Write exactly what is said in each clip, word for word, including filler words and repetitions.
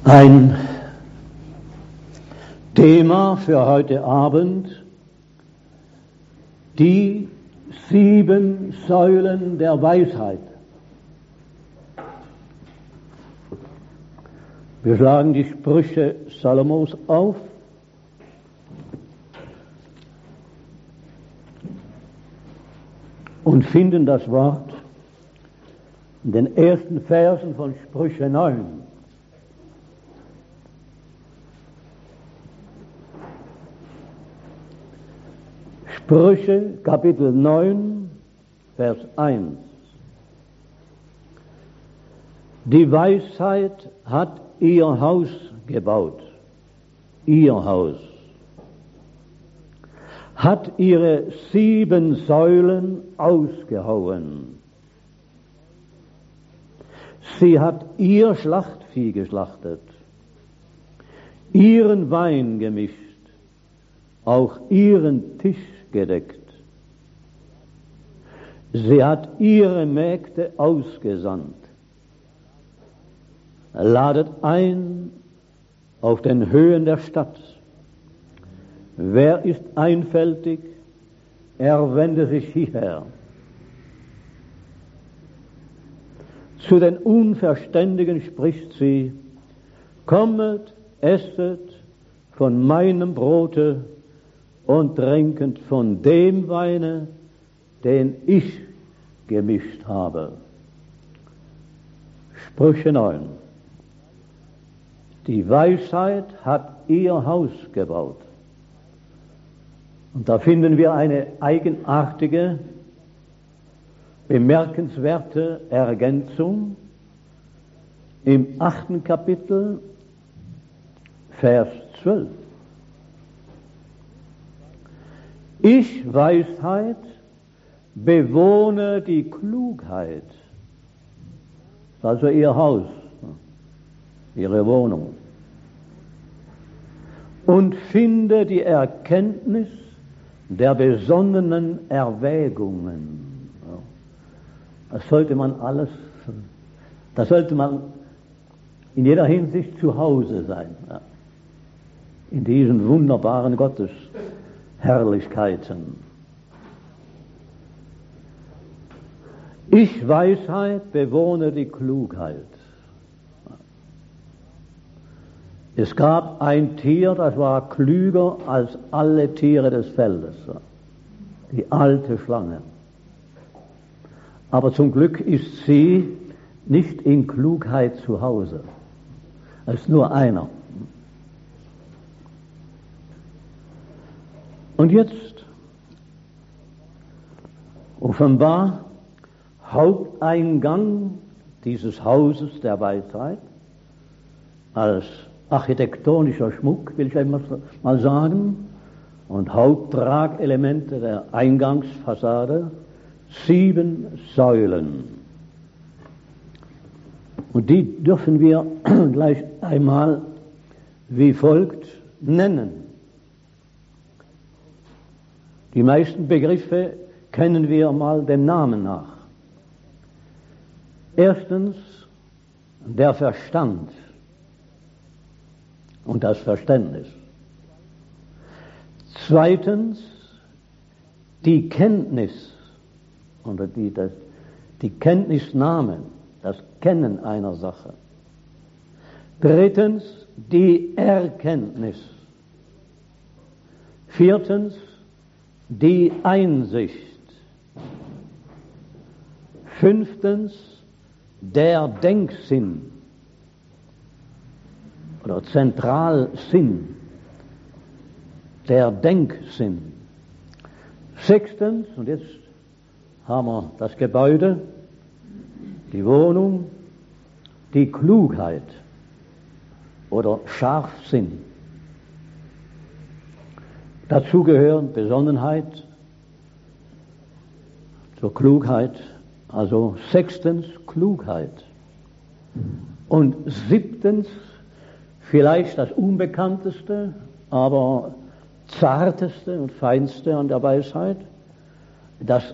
Ein Thema für heute Abend: die sieben Säulen der Weisheit. Wir schlagen die Sprüche Salomos auf. Und finden das Wort in den ersten Versen von Sprüche neun. Sprüche Kapitel neun, Vers eins. Die Weisheit hat ihr Haus gebaut, ihr Haus, hat ihre sieben Säulen ausgehauen. Sie hat ihr Schlachtvieh geschlachtet, ihren Wein gemischt, auch ihren Tisch gedeckt. Sie hat ihre Mägde ausgesandt. Ladet ein auf den Höhen der Stadt. Wer ist einfältig, er wende sich hierher. Zu den Unverständigen spricht sie: Kommet, esset von meinem Brote und trinket von dem Weine, den ich gemischt habe. Sprüche neun. Die Weisheit hat ihr Haus gebaut. Und da finden wir eine eigenartige, bemerkenswerte Ergänzung im achten Kapitel, Vers zwölf. Ich, Weisheit, bewohne die Klugheit. Das ist also ihr Haus, ihre Wohnung. Und finde die Erkenntnis der besonnenen Erwägungen. Das sollte man alles, das sollte man in jeder Hinsicht zu Hause sein. In diesen wunderbaren Gottesherrlichkeiten. Ich, Weisheit, bewohne die Klugheit. Es gab ein Tier, das war klüger als alle Tiere des Feldes, die alte Schlange. Aber zum Glück ist sie nicht in Klugheit zu Hause. Es ist nur einer. Und jetzt offenbar Haupteingang dieses Hauses der Weisheit als architektonischer Schmuck, will ich mal sagen, und Haupttragelemente der Eingangsfassade, sieben Säulen. Und die dürfen wir gleich einmal wie folgt nennen. Die meisten Begriffe kennen wir mal dem Namen nach. Erstens der Verstand und das Verständnis. Zweitens die Kenntnis oder die, das, die Kenntnisnahme, das Kennen einer Sache. Drittens die Erkenntnis. Viertens die Einsicht. Fünftens der Denksinn oder Zentralsinn, der Denksinn. Sechstens, und jetzt haben wir das Gebäude, die Wohnung, die Klugheit oder Scharfsinn. Dazu gehören Besonnenheit zur Klugheit, also sechstens Klugheit. Und siebtens, vielleicht das unbekannteste, aber zarteste und feinste an der Weisheit, das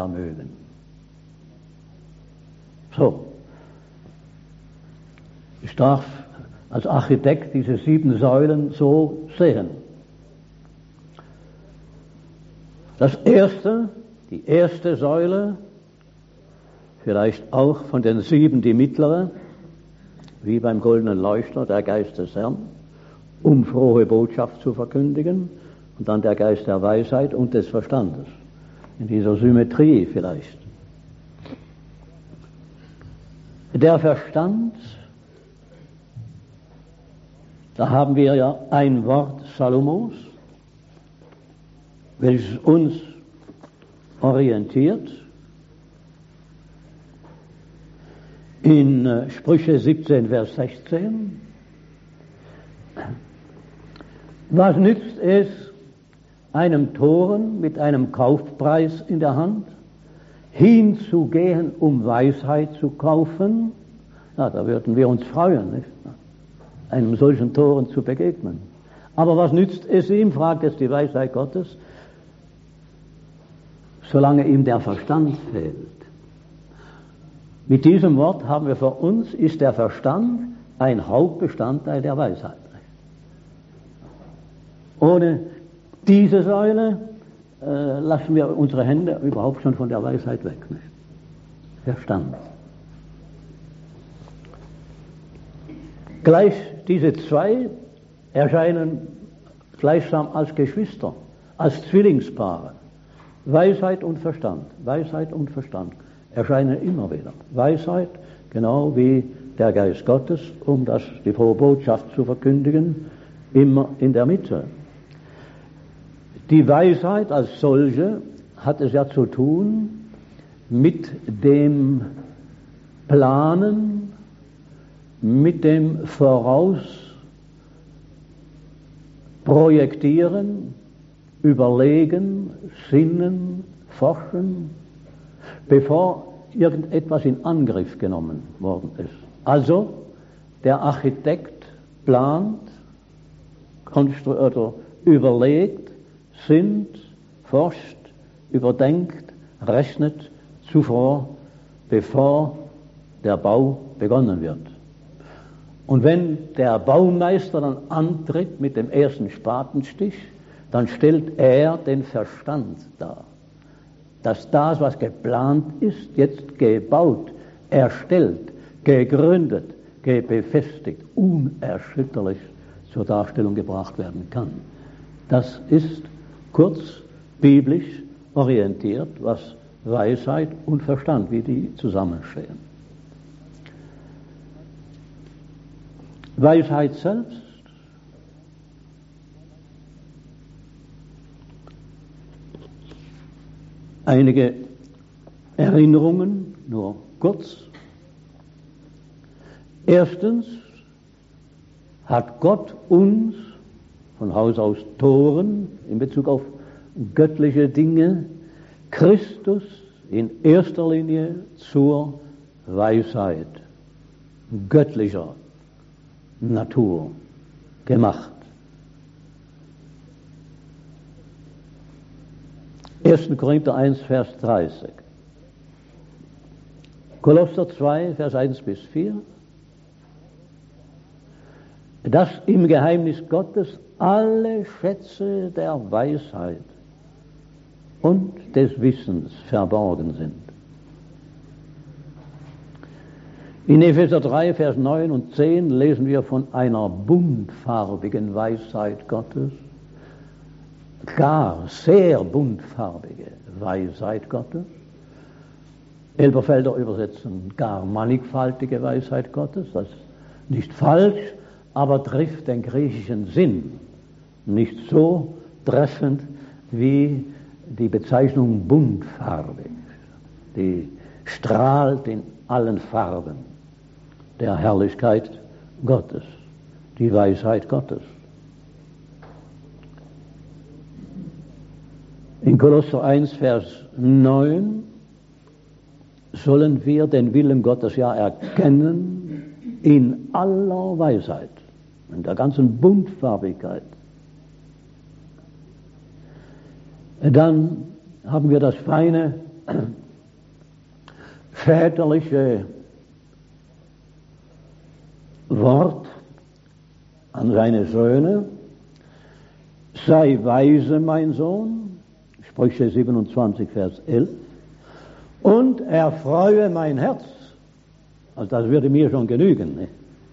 Einfühlungsvermögen. So, ist darf als Architekt diese sieben Säulen so sehen. Das erste, die erste Säule, vielleicht auch von den sieben die mittlere, wie beim goldenen Leuchter, der Geist des Herrn, um frohe Botschaft zu verkündigen, und dann der Geist der Weisheit und des Verstandes, in dieser Symmetrie vielleicht. Der Verstand, da haben wir ja ein Wort Salomos, welches uns orientiert. In Sprüche siebzehn, Vers sechzehn. Was nützt es einem Toren mit einem Kaufpreis in der Hand, hinzugehen, um Weisheit zu kaufen? Na, da würden wir uns freuen, nicht? Einem solchen Toren zu begegnen. Aber was nützt es ihm, fragt es die Weisheit Gottes, solange ihm der Verstand fehlt. Mit diesem Wort haben wir für uns, ist der Verstand ein Hauptbestandteil der Weisheit. Ohne diese Säule äh, lassen wir unsere Hände überhaupt schon von der Weisheit weg. Nicht? Verstand. Gleich diese zwei erscheinen gleichsam als Geschwister, als Zwillingspaare. Weisheit und Verstand, Weisheit und Verstand erscheinen immer wieder. Weisheit, genau wie der Geist Gottes, um das, die frohe Botschaft zu verkündigen, immer in der Mitte. Die Weisheit als solche hat es ja zu tun mit dem Planen, mit dem Vorausprojektieren, Überlegen, Sinnen, Forschen, bevor irgendetwas in Angriff genommen worden ist. Also der Architekt plant, konstru- oder überlegt, sinnt, forscht, überdenkt, rechnet zuvor, bevor der Bau begonnen wird. Und wenn der Baumeister dann antritt mit dem ersten Spatenstich, dann stellt er den Verstand dar. Dass das, was geplant ist, jetzt gebaut, erstellt, gegründet, befestigt, unerschütterlich zur Darstellung gebracht werden kann. Das ist kurz biblisch orientiert, was Weisheit und Verstand, wie die zusammenstehen. Weisheit selbst einige Erinnerungen, nur kurz. Erstens hat Gott uns von Haus aus Toren in Bezug auf göttliche Dinge, Christus in erster Linie zur Weisheit göttlicher Natur gemacht. erster Korinther eins, Vers dreißig. Kolosser zwei, Vers eins bis vier. Dass im Geheimnis Gottes alle Schätze der Weisheit und des Wissens verborgen sind. In Epheser drei, Vers neun und zehn lesen wir von einer buntfarbigen Weisheit Gottes, gar sehr buntfarbige Weisheit Gottes. Elberfelder übersetzen gar mannigfaltige Weisheit Gottes, das ist nicht falsch, aber trifft den griechischen Sinn nicht so treffend wie die Bezeichnung buntfarbig. Die strahlt in allen Farben der Herrlichkeit Gottes, die Weisheit Gottes. In Kolosser eins, Vers neun sollen wir den Willen Gottes ja erkennen in aller Weisheit, in der ganzen Buntfarbigkeit. Dann haben wir das feine väterliche Wort an seine Söhne: Sei weise, mein Sohn, Sprüche siebenundzwanzig, Vers elf, und erfreue mein Herz. Also das würde mir schon genügen, nicht?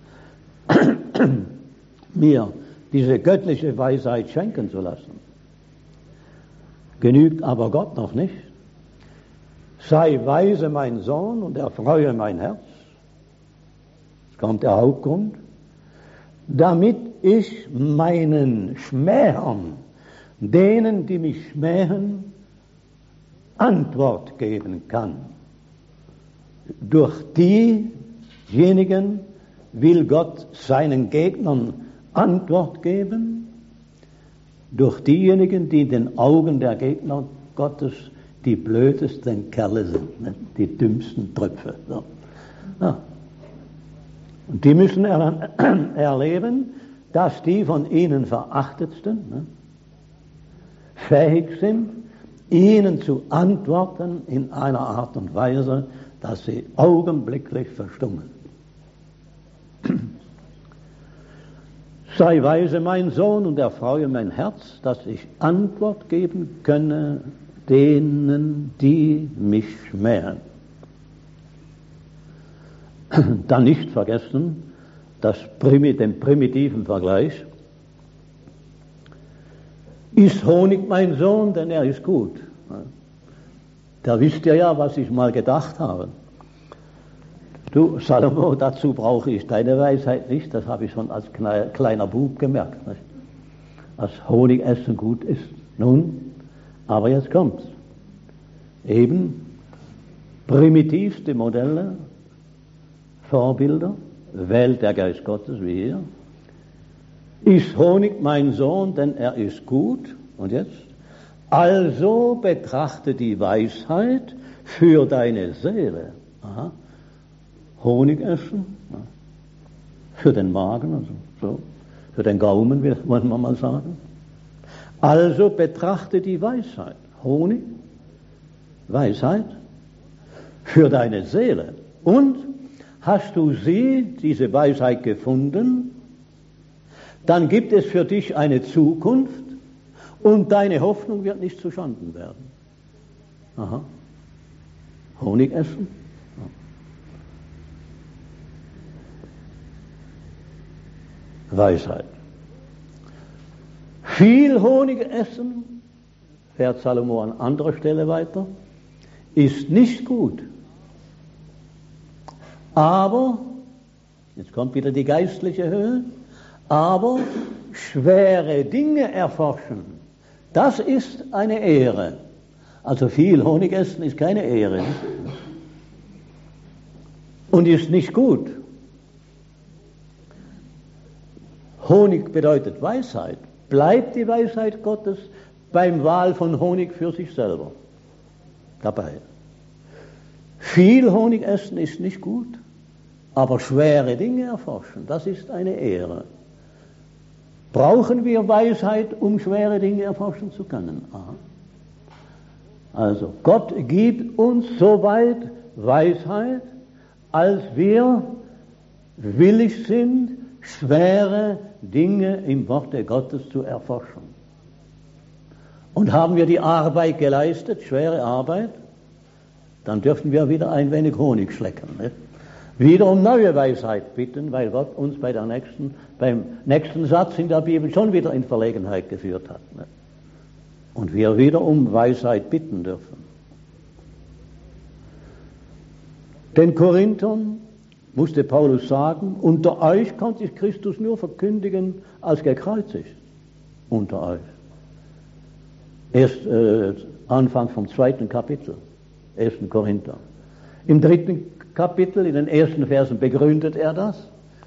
Mir diese göttliche Weisheit schenken zu lassen. Genügt aber Gott noch nicht. Sei weise, mein Sohn, und erfreue mein Herz. Jetzt kommt der Hauptgrund. Damit ich meinen Schmähern, denen, die mich schmähen, Antwort geben kann. Durch diejenigen will Gott seinen Gegnern Antwort geben, durch diejenigen, die in den Augen der Gegner Gottes die blödesten Kerle sind, ne? Die dümmsten Tröpfe. So. Ja. Und die müssen er, erleben, dass die von ihnen Verachtetsten, ne, fähig sind, ihnen zu antworten in einer Art und Weise, dass sie augenblicklich verstummen. Sei weise, mein Sohn, und erfreue mein Herz, dass ich Antwort geben könne denen, die mich schmähen. Dann nicht vergessen, das Primi, den primitiven Vergleich. Ist Honig mein Sohn, denn er ist gut. Da wisst ihr ja, was ich mal gedacht habe. Du, Salomo, dazu brauche ich deine Weisheit nicht, das habe ich schon als kleiner Bub gemerkt, nicht? Dass Honigessen gut ist. Nun, aber jetzt kommt's. Eben primitivste Modelle, Vorbilder, wählt der Geist Gottes wie hier. Ist Honig mein Sohn, denn er ist gut. Und jetzt? Also betrachte die Weisheit für deine Seele. Aha. Honig essen, ja. Für den Magen, also so, für den Gaumen, wollen wir mal sagen. Also betrachte die Weisheit. Honig, Weisheit, für deine Seele. Und hast du sie, diese Weisheit, gefunden, dann gibt es für dich eine Zukunft und deine Hoffnung wird nicht zuschanden werden. Aha. Honig essen. Ja. Weisheit. Viel Honig essen, fährt Salomo an anderer Stelle weiter, ist nicht gut. Aber, jetzt kommt wieder die geistliche Höhe, aber schwere Dinge erforschen, das ist eine Ehre. Also viel Honig essen ist keine Ehre. Und ist nicht gut. Honig bedeutet Weisheit. Bleibt die Weisheit Gottes beim Wahl von Honig für sich selber dabei. Viel Honig essen ist nicht gut, aber schwere Dinge erforschen, das ist eine Ehre. Brauchen wir Weisheit, um schwere Dinge erforschen zu können? Aha. Also, Gott gibt uns soweit Weisheit, als wir willig sind, schwere Dinge im Worte Gottes zu erforschen. Und haben wir die Arbeit geleistet, schwere Arbeit, dann dürfen wir wieder ein wenig Honig schlecken. Nicht? Wieder um neue Weisheit bitten, weil Gott uns bei der nächsten, beim nächsten Satz in der Bibel schon wieder in Verlegenheit geführt hat. Nicht? Und wir wieder um Weisheit bitten dürfen. Den Korinthern musste Paulus sagen, unter euch konnte ich Christus nur verkündigen als gekreuzigt. Unter euch. Erst äh, Anfang vom zweiten Kapitel, ersten Korinther. Im dritten Kapitel, in den ersten Versen begründet er das.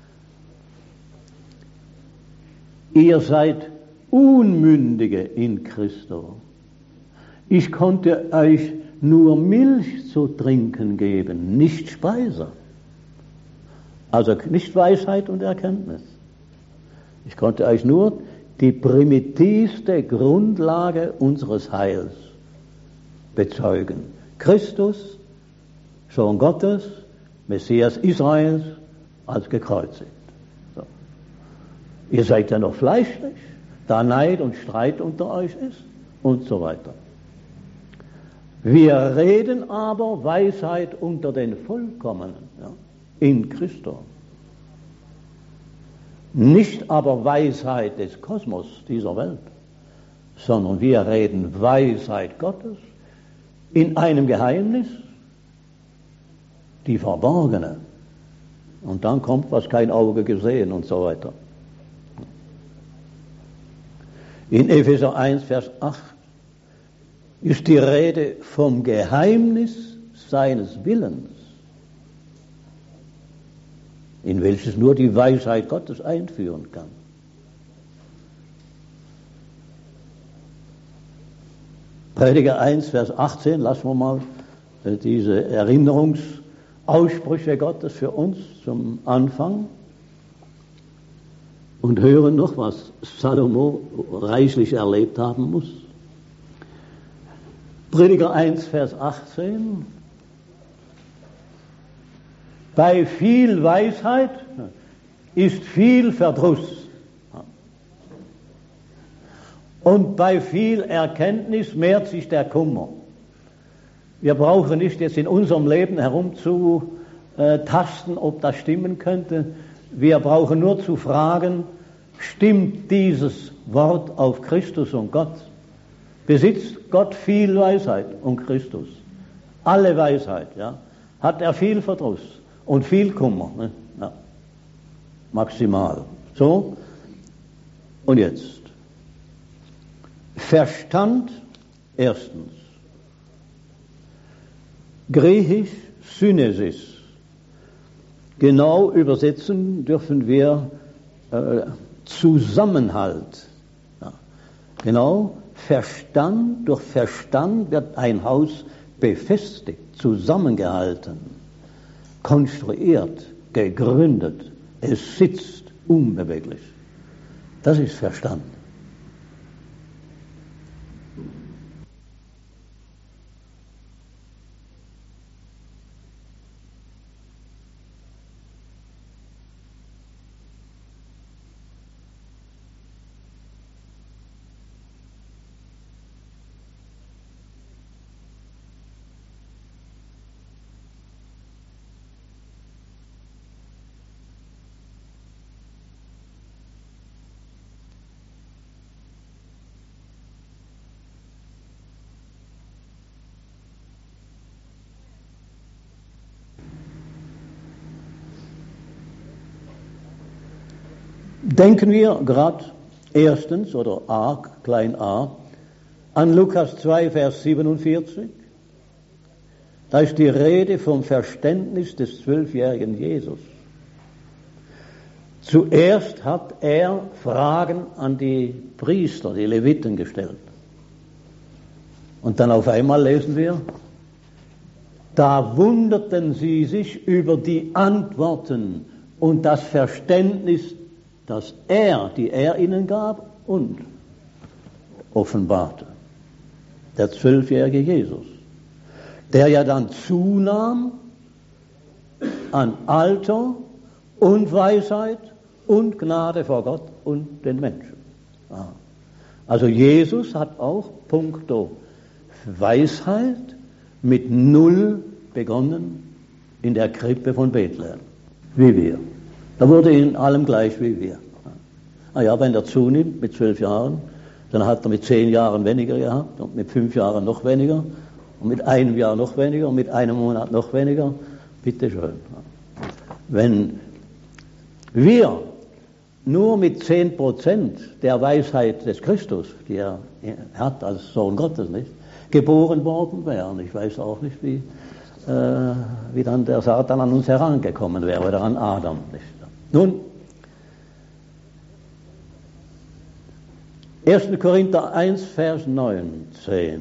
Ihr seid Unmündige in Christo. Ich konnte euch nur Milch zu trinken geben, nicht Speise. Also nicht Weisheit und Erkenntnis. Ich konnte euch nur die primitivste Grundlage unseres Heils bezeugen. Christus, Sohn Gottes, Messias Israels, als gekreuzigt. Ihr seid ja noch fleischlich, da Neid und Streit unter euch ist und so weiter. Wir reden aber Weisheit unter den Vollkommenen, ja, in Christus. Nicht aber Weisheit des Kosmos, dieser Welt, sondern wir reden Weisheit Gottes in einem Geheimnis, die verborgene. Und dann kommt, was kein Auge gesehen und so weiter. In Epheser eins, Vers acht ist die Rede vom Geheimnis seines Willens, in welches nur die Weisheit Gottes einführen kann. Prediger eins, Vers achtzehn, lassen wir mal diese Erinnerungsaussprüche Gottes für uns zum Anfang und hören noch, was Salomo reichlich erlebt haben muss. Prediger eins, Vers achtzehn. Bei viel Weisheit ist viel Verdruss. Und bei viel Erkenntnis mehrt sich der Kummer. Wir brauchen nicht jetzt in unserem Leben herumzutasten, ob das stimmen könnte. Wir brauchen nur zu fragen, stimmt dieses Wort auf Christus und Gott? Besitzt Gott viel Weisheit und Christus? Alle Weisheit, ja? Hat er viel Verdruss und viel Kummer, ne? Ja. Maximal. So, und jetzt. Verstand, erstens. Griechisch Synesis. Genau übersetzen dürfen wir äh, Zusammenhalt. Ja. Genau, Verstand, durch Verstand wird ein Haus befestigt, zusammengehalten, konstruiert, gegründet. Es sitzt unbeweglich. Das ist Verstand. Denken wir gerade erstens oder A, klein a, an Lukas zwei, Vers siebenundvierzig. Da ist die Rede vom Verständnis des zwölfjährigen Jesus. Zuerst hat er Fragen an die Priester, die Leviten gestellt. Und dann auf einmal lesen wir, da wunderten sie sich über die Antworten und das Verständnis, das er, die er ihnen gab und offenbarte. Der zwölfjährige Jesus, der ja dann zunahm an Alter und Weisheit und Gnade vor Gott und den Menschen. Also Jesus hat auch punkto Weisheit mit Null begonnen in der Krippe von Bethlehem, wie wir. Da wurde in allem gleich wie wir. Ah ja, wenn er zunimmt mit zwölf Jahren, dann hat er mit zehn Jahren weniger gehabt und mit fünf Jahren noch weniger und mit einem Jahr noch weniger und mit einem Monat noch weniger. Bitte schön. Wenn wir nur mit zehn Prozent der Weisheit des Christus, die er hat als Sohn Gottes, nicht, geboren worden wären, ich weiß auch nicht, wie, äh, wie dann der Satan an uns herangekommen wäre oder an Adam, nicht. Nun, erster Korinther eins, Vers neunzehn.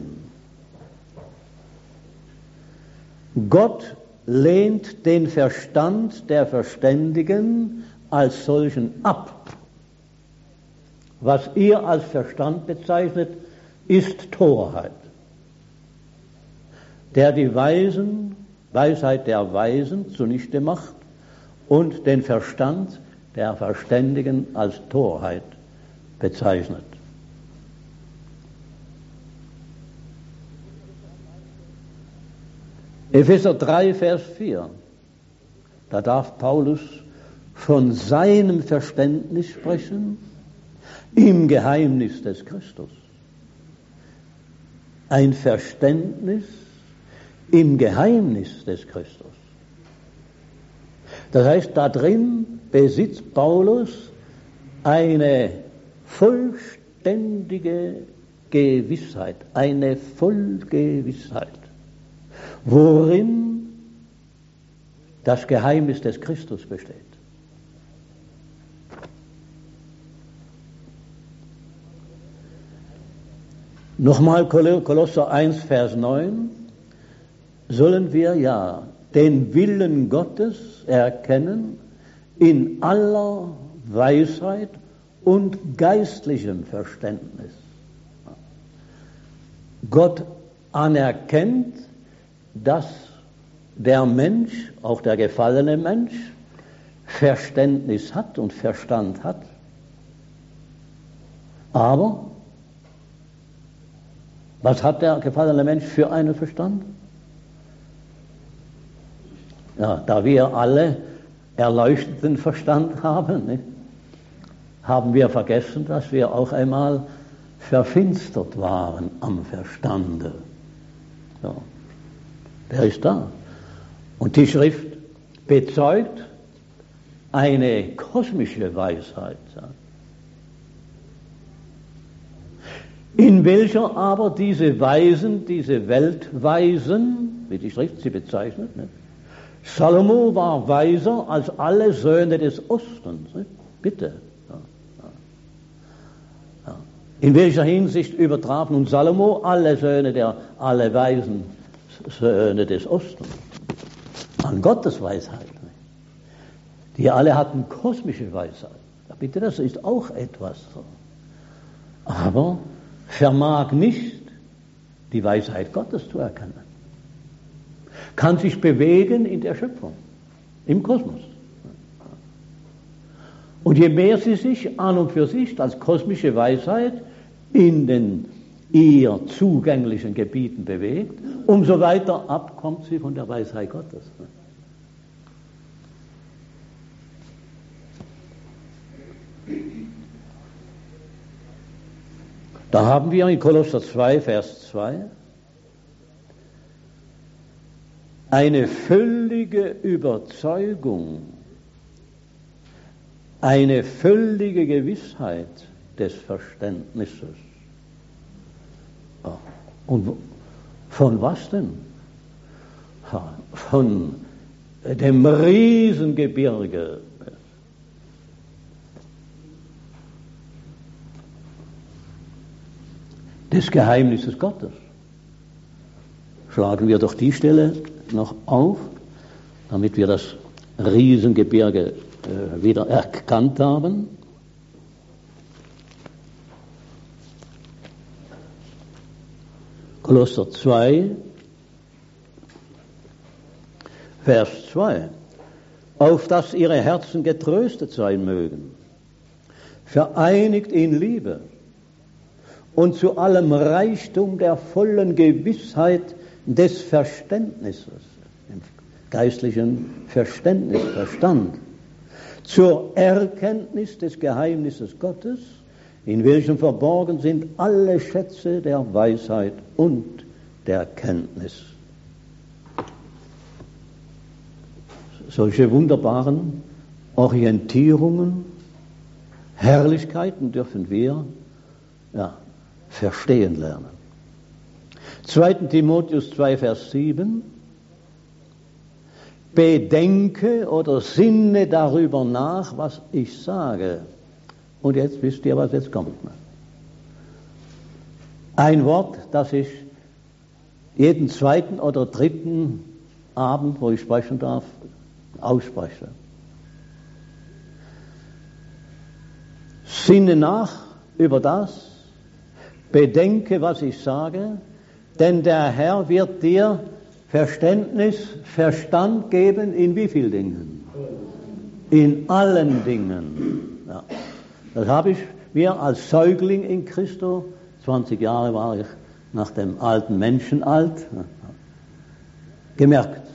Gott lehnt den Verstand der Verständigen als solchen ab. Was ihr als Verstand bezeichnet, ist Torheit. Der die Weisen, Weisheit der Weisen zunichte macht und den Verstand der Verständigen als Torheit bezeichnet. Epheser drei, Vers vier. Da darf Paulus von seinem Verständnis sprechen im Geheimnis des Christus. Ein Verständnis im Geheimnis des Christus. Das heißt, da drin besitzt Paulus eine vollständige Gewissheit, eine Vollgewissheit, worin das Geheimnis des Christus besteht. Nochmal Kolosser eins, Vers neun, sollen wir ja den Willen Gottes erkennen in aller Weisheit und geistlichem Verständnis. Gott anerkennt, dass der Mensch, auch der gefallene Mensch, Verständnis hat und Verstand hat. Aber was hat der gefallene Mensch für einen Verstand? Ja, da wir alle erleuchteten Verstand haben, nicht, haben wir vergessen, dass wir auch einmal verfinstert waren am Verstande. Ja. Der ist da. Und die Schrift bezeugt eine kosmische Weisheit, in welcher aber diese Weisen, diese Weltweisen, wie die Schrift sie bezeichnet, ne? Salomo war weiser als alle Söhne des Ostens, ne? Bitte. Ja, ja. Ja. In welcher Hinsicht übertraf nun Salomo alle Söhne der, alle weisen Söhne des Ostens? An Gottes Weisheit. Ne? Die alle hatten kosmische Weisheit. Ja, bitte, das ist auch etwas. Aber vermag nicht, die Weisheit Gottes zu erkennen. Kann sich bewegen in der Schöpfung, im Kosmos. Und je mehr sie sich an und für sich als kosmische Weisheit in den ihr zugänglichen Gebieten bewegt, umso weiter ab kommt sie von der Weisheit Gottes. Da haben wir in Kolosser zwei, Vers zwei eine völlige Überzeugung, eine völlige Gewissheit des Verständnisses. Und von was denn? Von dem Riesengebirge des Geheimnisses Gottes. Schlagen wir doch die Stelle noch auf, damit wir das Riesengebirge äh, wieder erkannt haben. Kolosser zwei, Vers zwei. Auf dass ihre Herzen getröstet sein mögen, vereinigt in Liebe und zu allem Reichtum der vollen Gewissheit des Verständnisses, dem geistlichen Verständnis, Verstand, zur Erkenntnis des Geheimnisses Gottes, in welchem verborgen sind alle Schätze der Weisheit und der Kenntnis. Solche wunderbaren Orientierungen, Herrlichkeiten dürfen wir ja, verstehen lernen. zweiter Timotheus zwei, Vers sieben. Bedenke oder sinne darüber nach, was ich sage. Und jetzt wisst ihr, was jetzt kommt. Ein Wort, das ich jeden zweiten oder dritten Abend, wo ich sprechen darf, ausspreche. Sinne nach über das, bedenke, was ich sage, denn der Herr wird dir Verständnis, Verstand geben in wie vielen Dingen? In allen Dingen. Ja. Das habe ich mir als Säugling in Christo, zwanzig Jahre war ich nach dem alten Menschen alt, gemerkt.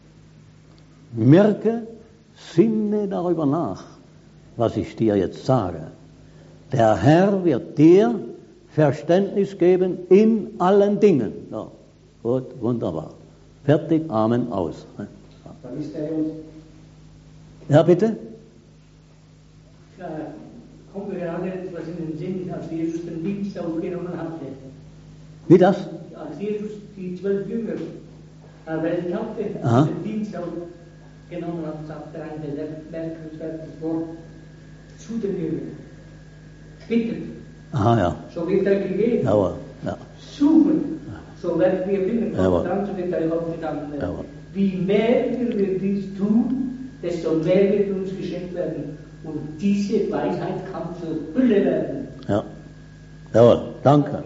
Merke, sinne darüber nach, was ich dir jetzt sage. Der Herr wird dir Verständnis geben in allen Dingen. Ja, gut, wunderbar. Fertig, Amen, aus. Dann ist er uns. Ja, bitte? Da kommt mir gerade etwas in den Sinn, als Jesus den Dienst aufgenommen hatte. Wie das? Als Jesus die zwölf Jünger erwählt hatte, Aha. den Dienst aufgenommen hat, sagt er ein bemerkenswertes Wort zu den Jüngern. Bittet, Aha, ja. so wird er gegeben. Jawohl, ja. Suchen, so werden wir finden. Jawohl. Und dann so wird er aufgegangen. Jawohl. Wie mehr wir dies tun, desto mehr wird uns geschenkt werden. Und diese Weisheit kann zur Fülle werden. Ja. Jawohl, danke.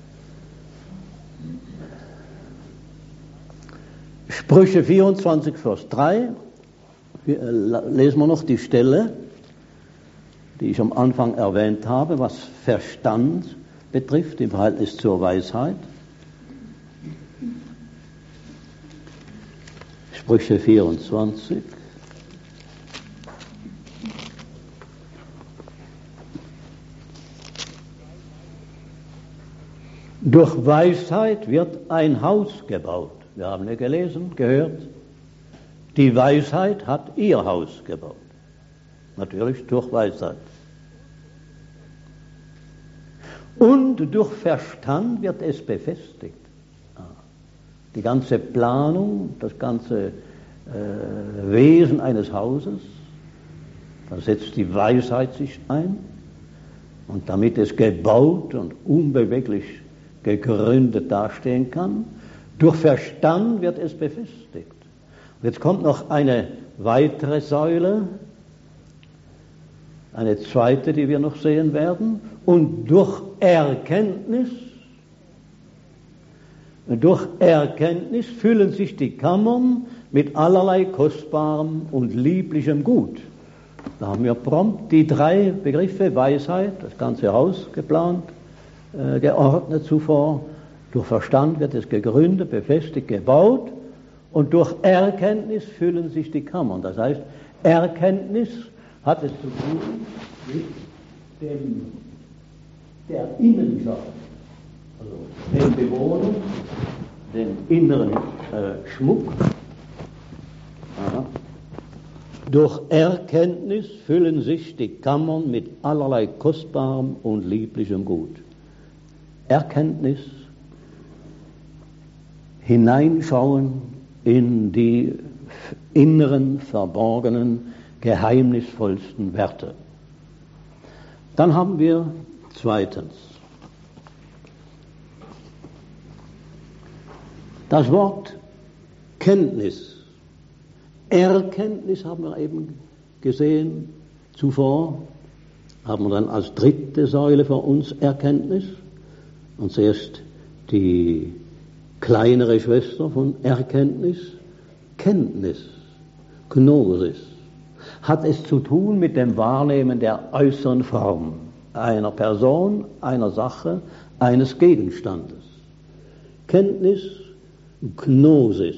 Sprüche vierundzwanzig, Vers drei. Wir, äh, lesen wir noch die Stelle, die ich am Anfang erwähnt habe, was Verstand betrifft im Verhältnis zur Weisheit. Sprüche vierundzwanzig. Durch Weisheit wird ein Haus gebaut. Wir haben ja gelesen, gehört. Die Weisheit hat ihr Haus gebaut. Natürlich durch Weisheit. Und durch Verstand wird es befestigt. Die ganze Planung, das ganze äh, Wesen eines Hauses, da setzt die Weisheit sich ein. Und damit es gebaut und unbeweglich gegründet dastehen kann, durch Verstand wird es befestigt. Und jetzt kommt noch eine weitere Säule, eine zweite, die wir noch sehen werden. Und durch Erkenntnis, durch Erkenntnis füllen sich die Kammern mit allerlei kostbarem und lieblichem Gut. Da haben wir prompt die drei Begriffe: Weisheit, das ganze Haus geplant, äh, geordnet zuvor. Durch Verstand wird es gegründet, befestigt, gebaut. Und durch Erkenntnis füllen sich die Kammern. Das heißt, Erkenntnis hat es zu tun mit dem, der Innenschau, also den Bewohnern, den inneren äh, Schmuck. Aha. Durch Erkenntnis füllen sich die Kammern mit allerlei kostbarem und lieblichem Gut. Erkenntnis, hineinschauen in die inneren, verborgenen, geheimnisvollsten Werte. Dann haben wir zweitens das Wort Kenntnis. Erkenntnis haben wir eben gesehen zuvor, haben wir dann als dritte Säule für uns Erkenntnis. Und zuerst die kleinere Schwester von Erkenntnis, Kenntnis, Gnosis, hat es zu tun mit dem Wahrnehmen der äußeren Form einer Person, einer Sache, eines Gegenstandes. Kenntnis, Gnosis.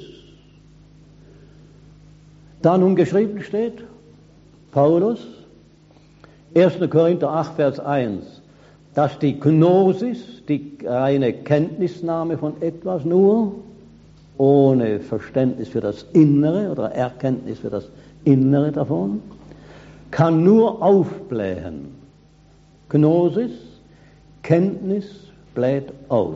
Da nun geschrieben steht, Paulus, erster Korinther acht, Vers eins, dass die Gnosis, die reine Kenntnisnahme von etwas nur, ohne Verständnis für das Innere oder Erkenntnis für das Innere davon, kann nur aufblähen. Gnosis, Kenntnis bläht auf.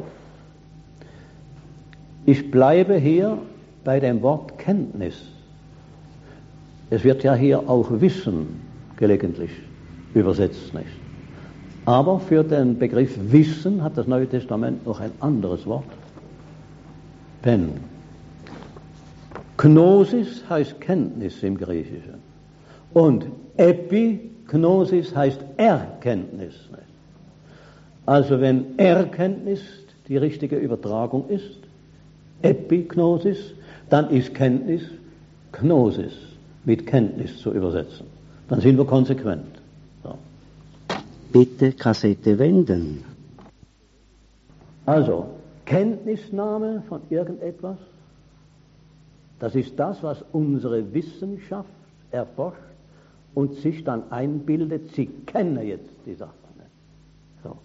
Ich bleibe hier bei dem Wort Kenntnis. Es wird ja hier auch Wissen gelegentlich übersetzt, nicht? Aber für den Begriff Wissen hat das Neue Testament noch ein anderes Wort. Pen. Gnosis heißt Kenntnis im Griechischen. Und Epignosis heißt Erkenntnis. Also wenn Erkenntnis die richtige Übertragung ist, Epignosis, dann ist Kenntnis Gnosis, mit Kenntnis zu übersetzen. Dann sind wir konsequent. So. Bitte Kassette wenden. Also, Kenntnisnahme von irgendetwas, das ist das, was unsere Wissenschaft erforscht und sich dann einbildet, sie kenne jetzt die Sache. So.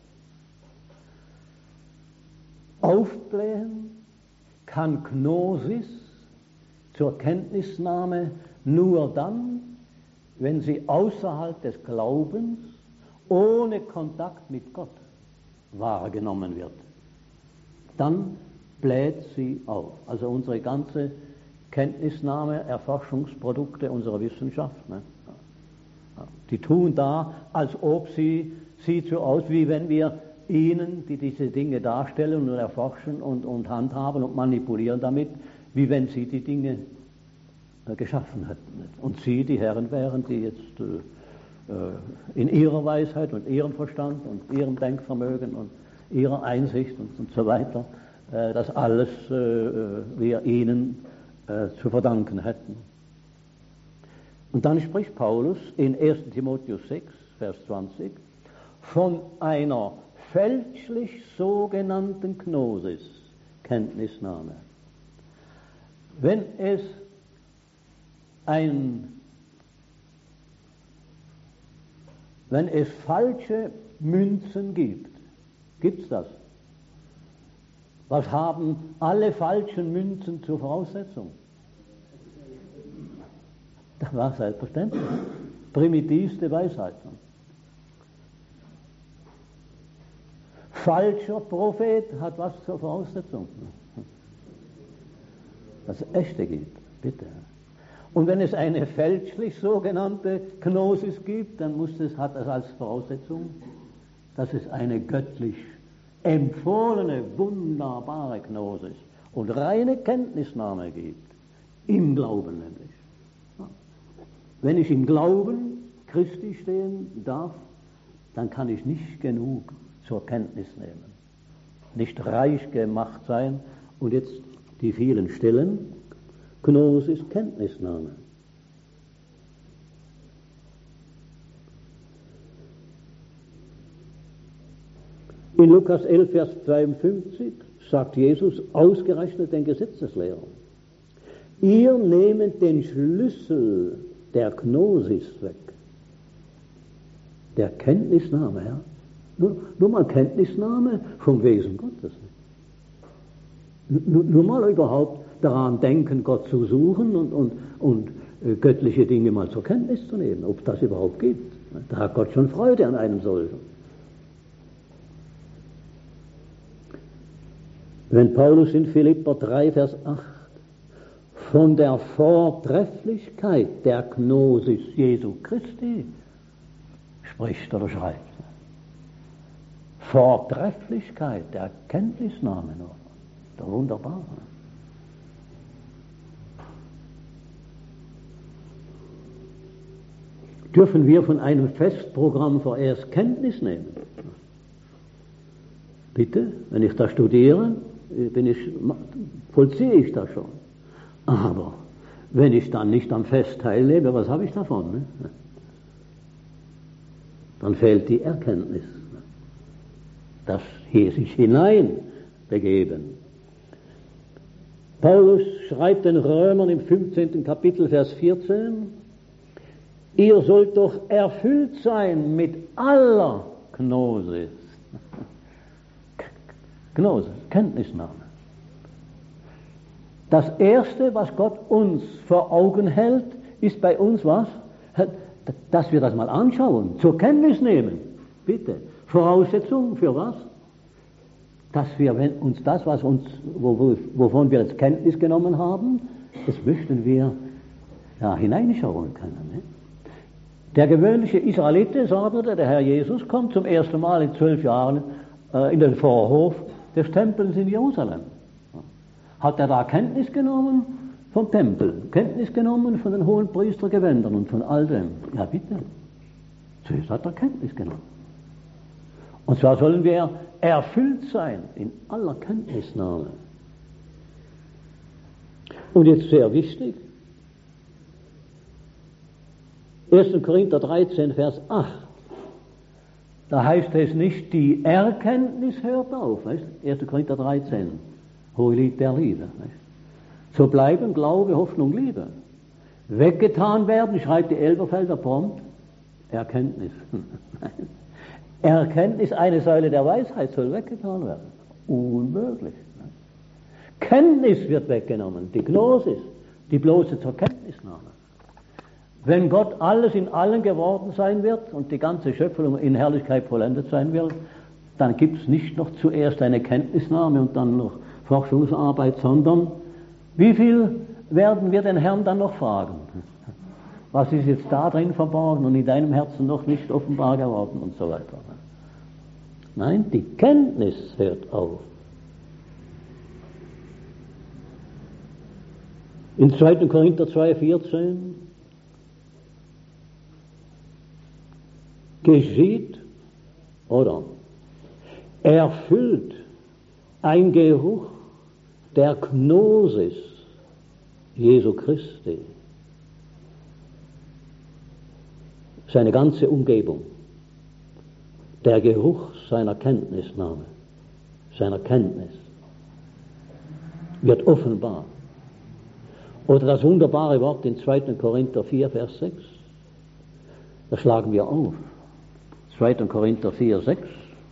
Aufblähen kann Gnosis zur Kenntnisnahme nur dann, wenn sie außerhalb des Glaubens, ohne Kontakt mit Gott, wahrgenommen wird. Dann bläht sie auf. Also unsere ganze Kenntnisnahme, Erforschungsprodukte unserer Wissenschaft, ne? Die tun da, als ob sie, sieht so aus, wie wenn wir ihnen, die diese Dinge darstellen und erforschen und, und handhaben und manipulieren damit, wie wenn sie die Dinge äh, geschaffen hätten. Nicht? Und sie die Herren wären, die jetzt äh, in ihrer Weisheit und ihrem Verstand und ihrem Denkvermögen und ihrer Einsicht und, und so weiter, äh, das alles äh, wir ihnen äh, zu verdanken hätten. Und dann spricht Paulus in erster Timotheus sechs, Vers zwanzig, von einer fälschlich sogenannten Gnosis, Kenntnisnahme. Wenn es ein, wenn es falsche Münzen gibt, gibt es das? Was haben alle falschen Münzen zur Voraussetzung? Das war selbstverständlich. Primitivste Weisheit. Falscher Prophet hat was zur Voraussetzung? Das Echte gibt, bitte. Und wenn es eine fälschlich sogenannte Gnosis gibt, dann muss es, hat es als Voraussetzung, dass es eine göttlich empfohlene, wunderbare Gnosis und reine Kenntnisnahme gibt. Im Glauben nämlich. Wenn ich im Glauben Christi stehen darf, dann kann ich nicht genug zur Kenntnis nehmen. Nicht reich gemacht sein und jetzt die vielen Stellen, Gnosis, Kenntnisnahme. In Lukas elf, Vers zweiundfünfzig sagt Jesus ausgerechnet den Gesetzeslehrern: Ihr nehmt den Schlüssel der Gnosis weg. Der Kenntnisnahme, ja. Nur, nur mal Kenntnisnahme vom Wesen Gottes. Nur, nur mal überhaupt daran denken, Gott zu suchen und, und, und äh, göttliche Dinge mal zur Kenntnis zu nehmen, ob das überhaupt gibt. Da hat Gott schon Freude an einem solchen. Wenn Paulus in Philipper drei, Vers acht von der Vortrefflichkeit der Gnosis Jesu Christi spricht oder schreibt. Vortrefflichkeit der Kenntnisnahme noch. Der wunderbar. Dürfen wir von einem Festprogramm vorerst Kenntnis nehmen? Bitte, wenn ich da studiere, bin ich, vollziehe ich das schon. Aber wenn ich dann nicht am Fest teilnehme, was habe ich davon? Ne? Dann fehlt die Erkenntnis. Das hier sich hineinbegeben. Paulus schreibt den Römern im fünfzehnten Kapitel, Vers vierzehn, ihr sollt doch erfüllt sein mit aller Gnosis. Gnosis, Kenntnisnahme. Das Erste, was Gott uns vor Augen hält, ist bei uns was? Dass wir das mal anschauen, zur Kenntnis nehmen. Bitte. Voraussetzung für was? Dass wir, wenn uns das, was uns, wo, wovon wir jetzt Kenntnis genommen haben, das möchten wir ja, hineinschauen können. Ne? Der gewöhnliche Israelite, sagte der Herr Jesus, kommt zum ersten Mal in zwölf Jahren äh, in den Vorhof des Tempels in Jerusalem. Hat er da Kenntnis genommen vom Tempel, Kenntnis genommen von den hohen Priestergewändern und von all dem? Ja, bitte. Zuerst hat er Kenntnis genommen. Und zwar sollen wir erfüllt sein in aller Kenntnisnahme. Und jetzt sehr wichtig, erster Korinther dreizehn, Vers acht. Da heißt es nicht, die Erkenntnis hört auf. Weißt? erster Korinther dreizehn, Hohelied der Liebe. Weißt? So bleiben Glaube, Hoffnung, Liebe. Weggetan werden, schreibt die Elberfelder prompt, Erkenntnis. Erkenntnis, eine Säule der Weisheit, soll weggetan werden. Unmöglich. Kenntnis wird weggenommen, die Gnosis, die bloße zur Kenntnisnahme. Wenn Gott alles in allen geworden sein wird und die ganze Schöpfung in Herrlichkeit vollendet sein wird, dann gibt es nicht noch zuerst eine Kenntnisnahme und dann noch Forschungsarbeit, sondern wie viel werden wir den Herrn dann noch fragen? Was ist jetzt da drin verborgen und in deinem Herzen noch nicht offenbar geworden und so weiter. Nein, die Kenntnis hört auf. In zweiter Korinther zwei, vierzehn geschieht oder erfüllt ein Geruch der Gnosis Jesu Christi seine ganze Umgebung, der Geruch seiner Kenntnisnahme, seiner Kenntnis wird offenbar. Oder das wunderbare Wort in zweiter Korinther vier, Vers sechs, das schlagen wir auf. zweiter Korinther vier, sechs.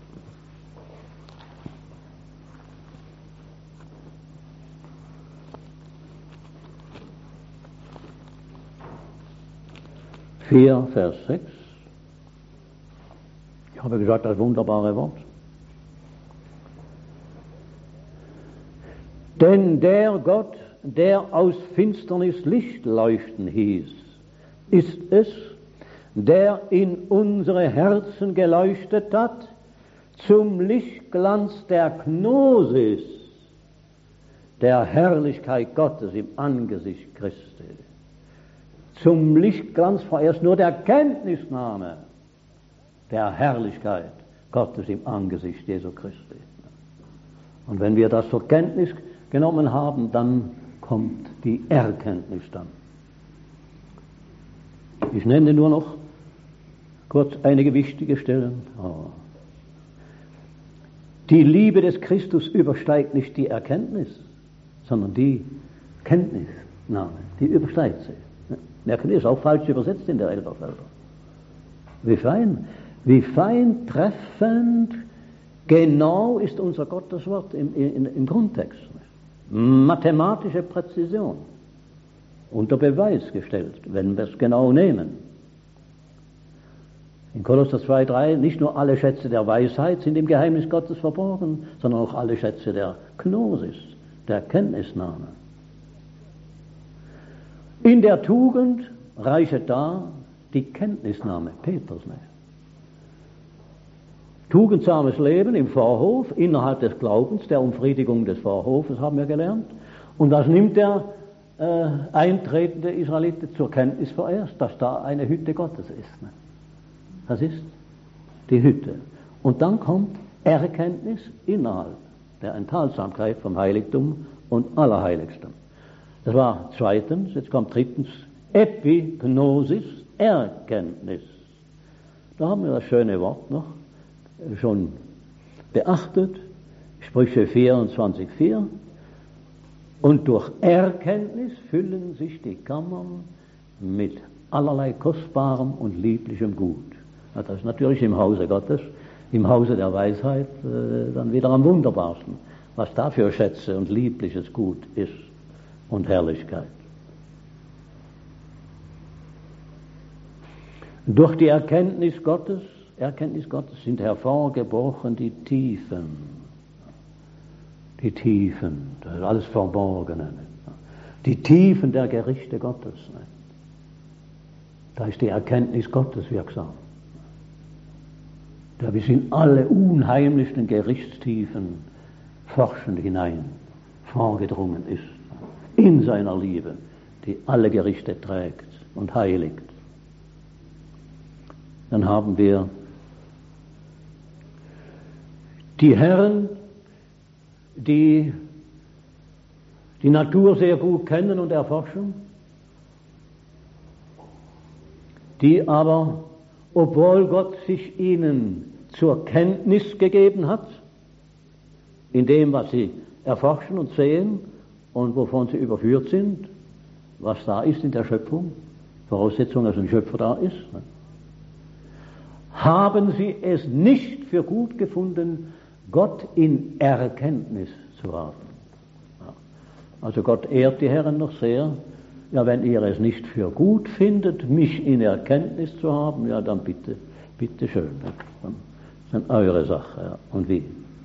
vier, Vers sechs. Ich habe gesagt, das wunderbare Wort. Denn der Gott, der aus Finsternis Licht leuchten hieß, ist es, der in unsere Herzen geleuchtet hat, zum Lichtglanz der Gnosis, der Herrlichkeit Gottes im Angesicht Christi. Zum Lichtglanz vorerst nur der Kenntnisnahme der Herrlichkeit Gottes im Angesicht Jesu Christi. Und wenn wir das zur Kenntnis genommen haben, dann kommt die Erkenntnis dann. Ich nenne nur noch kurz einige wichtige Stellen. Oh. Die Liebe des Christus übersteigt nicht die Erkenntnis, sondern die Kenntnisnahme, die übersteigt sie. Erkenntnis ist auch falsch übersetzt in der Elberfelder. Wie fein, wie fein treffend genau ist unser Gotteswort im, im, im Grundtext. Mathematische Präzision unter Beweis gestellt, wenn wir es genau nehmen. In Kolosser zwei, drei, nicht nur alle Schätze der Weisheit sind im Geheimnis Gottes verborgen, sondern auch alle Schätze der Gnosis, der Kenntnisnahme. In der Tugend reichet da die Kenntnisnahme, Petrus nicht. Tugendsames Leben im Vorhof, innerhalb des Glaubens, der Umfriedigung des Vorhofes haben wir gelernt. Und was nimmt der äh, eintretende Israelit zur Kenntnis vorerst? Dass da eine Hütte Gottes ist. Ne? Das ist die Hütte. Und dann kommt Erkenntnis innerhalb der Enthaltsamkeit vom Heiligtum und Allerheiligstem. Das war zweitens, jetzt kommt drittens Epignosis, Erkenntnis. Da haben wir das schöne Wort noch schon beachtet, Sprüche vierundzwanzig, vier. Und durch Erkenntnis füllen sich die Kammern mit allerlei kostbarem und lieblichem Gut. Ja, das ist natürlich im Hause Gottes, im Hause der Weisheit, äh, dann wieder am wunderbarsten, was da für Schätze und liebliches Gut ist und Herrlichkeit. Durch die Erkenntnis Gottes, Erkenntnis Gottes sind hervorgebrochen die Tiefen, die Tiefen, das ist alles Verborgene, die Tiefen der Gerichte Gottes. Da ist die Erkenntnis Gottes wirksam, der bis in alle unheimlichsten Gerichtstiefen forschend hinein vorgedrungen ist, in seiner Liebe, die alle Gerichte trägt und heiligt. Dann haben wir die Herren, die die Natur sehr gut kennen und erforschen, die aber, obwohl Gott sich ihnen zur Kenntnis gegeben hat, in dem, was sie erforschen und sehen und wovon sie überführt sind, was da ist in der Schöpfung, Voraussetzung, dass ein Schöpfer da ist, haben sie es nicht für gut gefunden, Gott in Erkenntnis zu haben. Also Gott ehrt die Herren noch sehr. Ja, wenn ihr es nicht für gut findet, mich in Erkenntnis zu haben, ja, dann bitte, bitte schön. Dann ist dann eure Sache. Ja. Und wie?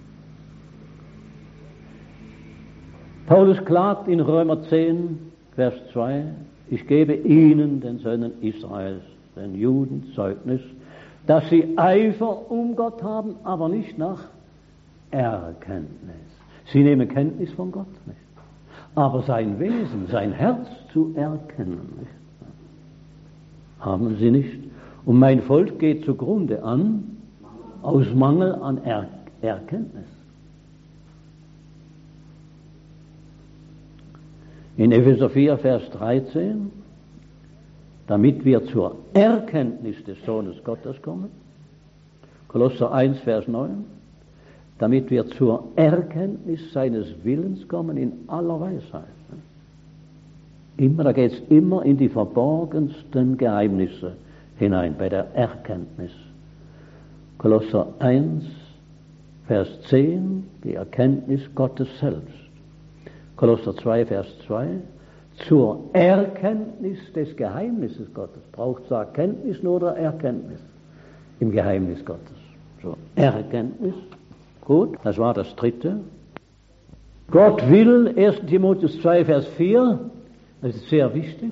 Paulus klagt in Römer zehn, Vers zwei, ich gebe ihnen, den Söhnen Israels, den Juden, Zeugnis, dass sie Eifer um Gott haben, aber nicht nach Erkenntnis. Sie nehmen Kenntnis von Gott, nicht? Aber sein Wesen, sein Herz zu erkennen, nicht? Haben sie nicht. Und mein Volk geht zugrunde an, aus Mangel an er- Erkenntnis. In Epheser vier, Vers dreizehn, damit wir zur Erkenntnis des Sohnes Gottes kommen. Kolosser eins, Vers neun, damit wir zur Erkenntnis seines Willens kommen in aller Weisheit. Immer, da geht es immer in die verborgensten Geheimnisse hinein, bei der Erkenntnis. Kolosser eins, Vers zehn, die Erkenntnis Gottes selbst. Kolosser zwei, Vers zwei, zur Erkenntnis des Geheimnisses Gottes. Braucht es Erkenntnis nur oder Erkenntnis im Geheimnis Gottes? So, Erkenntnis. Gut, das war das dritte. Gott will, erster Timotheus zwei, Vers vier, das ist sehr wichtig,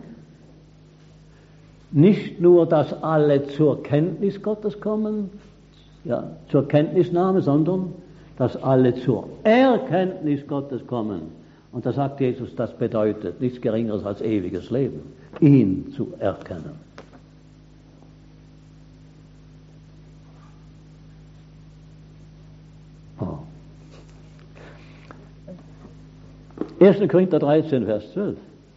nicht nur, dass alle zur Kenntnis Gottes kommen, ja, zur Kenntnisnahme, sondern dass alle zur Erkenntnis Gottes kommen. Und da sagt Jesus, das bedeutet nichts Geringeres als ewiges Leben, ihn zu erkennen. Oh. erster Korinther dreizehn, Vers zwölf.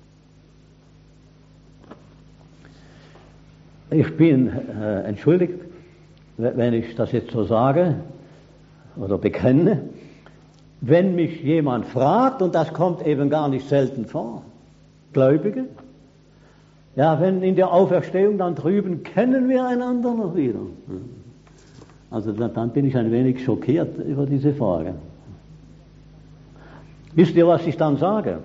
Ich bin äh, entschuldigt, wenn ich das jetzt so sage oder bekenne, wenn mich jemand fragt, und das kommt eben gar nicht selten vor, Gläubige, ja, wenn in der Auferstehung dann drüben, kennen wir einander noch wieder? Also dann bin ich ein wenig schockiert über diese Frage. Wisst ihr, was ich dann sage?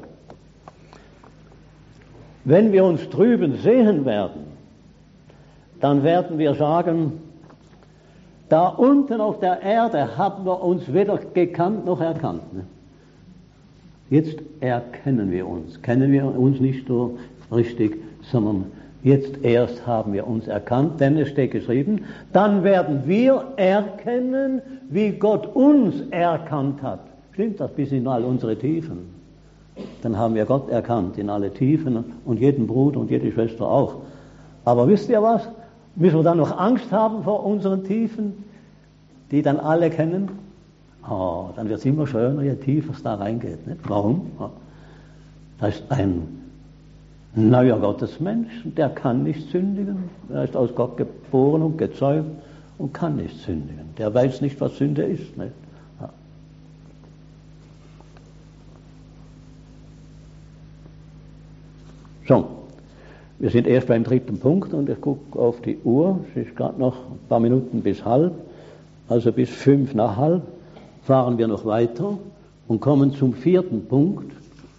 Wenn wir uns drüben sehen werden, dann werden wir sagen, da unten auf der Erde haben wir uns weder gekannt noch erkannt. Ne? Jetzt erkennen wir uns. Kennen wir uns nicht nur richtig, sondern jetzt erst haben wir uns erkannt, denn es steht geschrieben, dann werden wir erkennen, wie Gott uns erkannt hat. Stimmt das bis in all unsere Tiefen? Dann haben wir Gott erkannt in alle Tiefen und jeden Bruder und jede Schwester auch. Aber wisst ihr was? Müssen wir dann noch Angst haben vor unseren Tiefen, die dann alle kennen? Oh, dann wird es immer schöner, je tiefer es da reingeht. Nicht? Warum? Da ist ein neuer Gottesmensch, der kann nicht sündigen. Er ist aus Gott geboren und gezeugt und kann nicht sündigen. Der weiß nicht, was Sünde ist. Nicht? Ja. So. Wir sind erst beim dritten Punkt und ich gucke auf die Uhr, es ist gerade noch ein paar Minuten bis halb, also bis fünf nach halb fahren wir noch weiter und kommen zum vierten Punkt.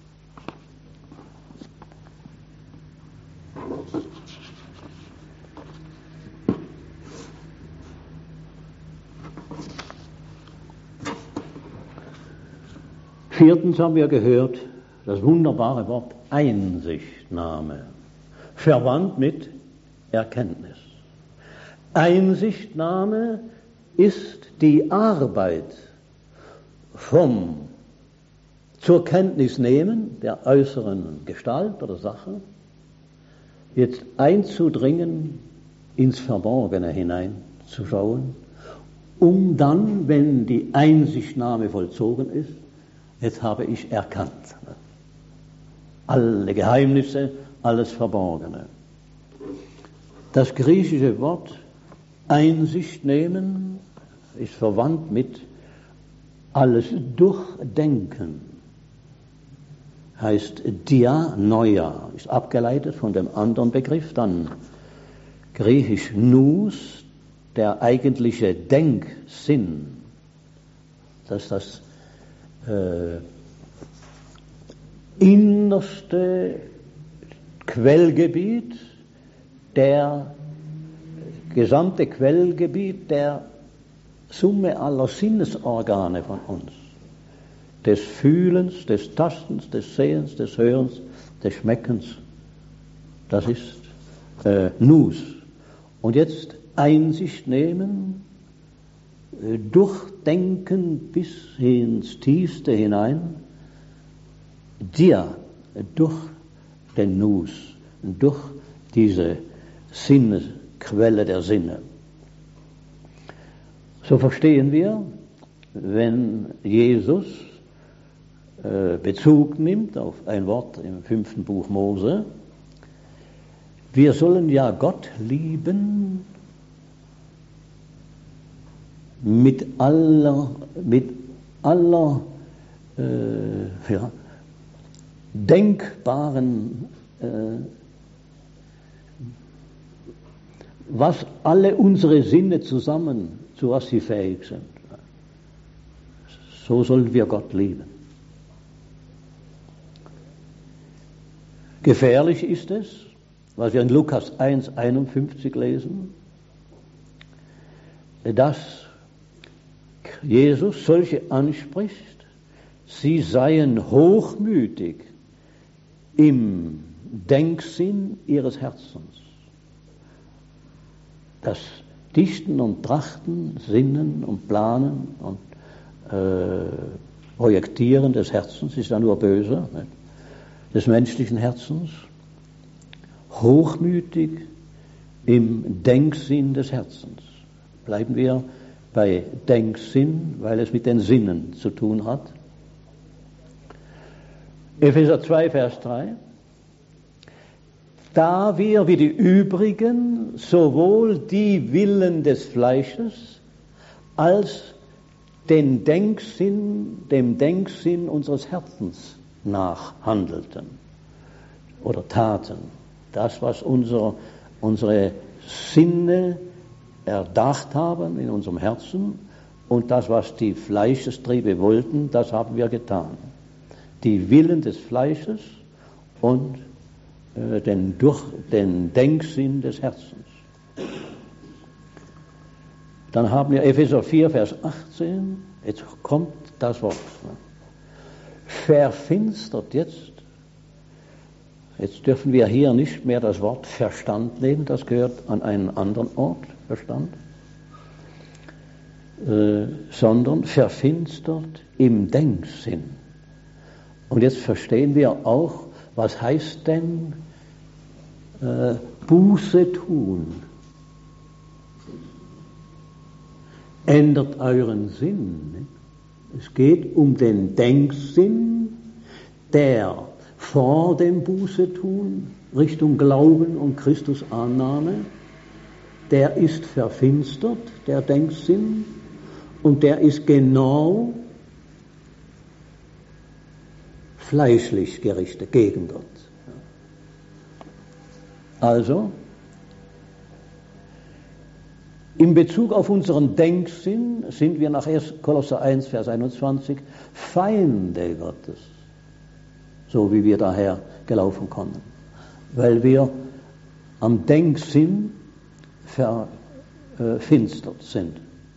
Viertens haben wir gehört, das wunderbare Wort Einsichtnahme. Verwandt mit Erkenntnis. Einsichtnahme ist die Arbeit vom zur Kenntnis nehmen der äußeren Gestalt oder Sache, jetzt einzudringen, ins Verborgene hineinzuschauen, um dann, wenn die Einsichtnahme vollzogen ist, jetzt habe ich erkannt. Alle Geheimnisse, alles Verborgene. Das griechische Wort Einsicht nehmen ist verwandt mit alles durchdenken. Heißt Dianoia, ist abgeleitet von dem anderen Begriff, dann griechisch Nous, der eigentliche Denksinn. Das ist das äh, innerste Quellgebiet, der gesamte Quellgebiet der Summe aller Sinnesorgane von uns. Des Fühlens, des Tastens, des Sehens, des Hörens, des Schmeckens. Das ist äh, Nous. Und jetzt Einsicht nehmen, äh, durchdenken bis ins Tiefste hinein, dir durch den Nous, durch diese Sinnesquelle der Sinne. So verstehen wir, wenn Jesus äh, Bezug nimmt auf ein Wort im fünften Buch Mose, wir sollen ja Gott lieben mit aller, mit aller äh, ja, denkbaren, äh, was alle unsere Sinne zusammen, zu was sie fähig sind. So sollen wir Gott lieben. Gefährlich ist es, was wir in Lukas eins einundfünfzig lesen, dass Jesus solche anspricht, sie seien hochmütig im Denksinn ihres Herzens. Das Dichten und Trachten, Sinnen und Planen und äh, Projektieren des Herzens ist ja nur böse, nicht? Des menschlichen Herzens. Hochmütig im Denksinn des Herzens. Bleiben wir bei Denksinn, weil es mit den Sinnen zu tun hat. Epheser zwei, Vers drei. Da wir wie die übrigen sowohl die Willen des Fleisches als den Denksinn, dem Denksinn unseres Herzens nachhandelten oder taten. Das, was unser, unsere Sinne erdacht haben in unserem Herzen und das, was die Fleischestriebe wollten, das haben wir getan. Die Willen des Fleisches und äh, den, durch den Denksinn des Herzens. Dann haben wir Epheser vier, Vers achtzehn, jetzt kommt das Wort. Verfinstert jetzt. Jetzt dürfen wir hier nicht mehr das Wort Verstand nehmen, das gehört an einen anderen Ort, Verstand, äh, sondern verfinstert im Denksinn. Und jetzt verstehen wir auch, was heißt denn äh, Buße tun? Ändert euren Sinn. Nicht? Es geht um den Denksinn, der vor dem Bußetun Richtung Glauben und Christusannahme, der ist verfinstert, der Denksinn, und der ist genau fleischlich gerichtet gegen Gott. Also, in Bezug auf unseren Denksinn sind wir nach Kolosser eins, Vers einundzwanzig Feinde Gottes, so wie wir daher gelaufen kommen, weil wir am Denksinn verfinstert sind.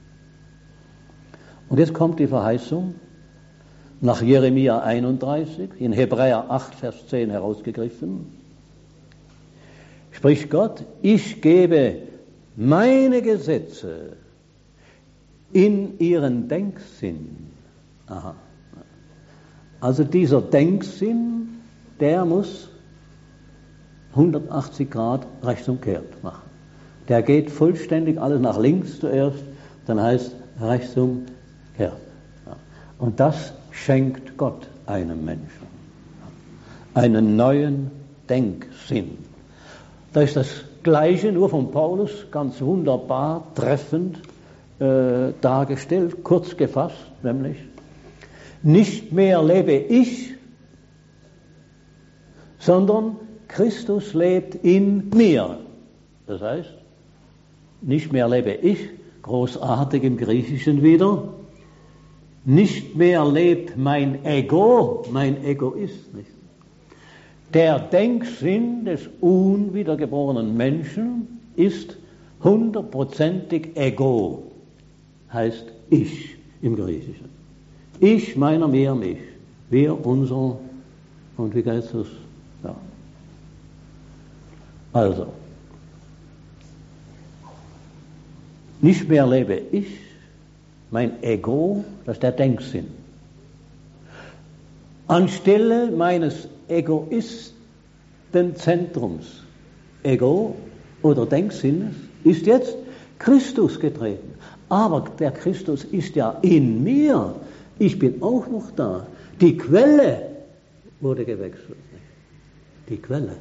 Und jetzt kommt die Verheißung nach Jeremia einunddreißig, in Hebräer acht, Vers zehn herausgegriffen, spricht Gott, ich gebe meine Gesetze in ihren Denksinn. Aha. Also dieser Denksinn, der muss hundertachtzig Grad rechtsumkehrt machen. Der geht vollständig alles nach links zuerst, dann heißt rechtsumkehrt. Und das schenkt Gott einem Menschen. Einen neuen Denksinn. Da ist das Gleiche nur von Paulus ganz wunderbar treffend äh, dargestellt, kurz gefasst, nämlich: Nicht mehr lebe ich, sondern Christus lebt in mir. Das heißt, nicht mehr lebe ich, großartig im Griechischen wieder, nicht mehr lebt mein Ego, mein Egoist, nicht? Der Denksinn des unwiedergeborenen Menschen ist hundertprozentig Ego, heißt ich im Griechischen. Ich, meiner, mir, mich. Wir, unser, und wie geht es? Ja. Also, nicht mehr lebe ich, mein Ego, das ist der Denksinn. Anstelle meines Egoistenzentrums, Ego oder Denksinnes, ist jetzt Christus getreten. Aber der Christus ist ja in mir. Ich bin auch noch da. Die Quelle wurde gewechselt. Die Quelle.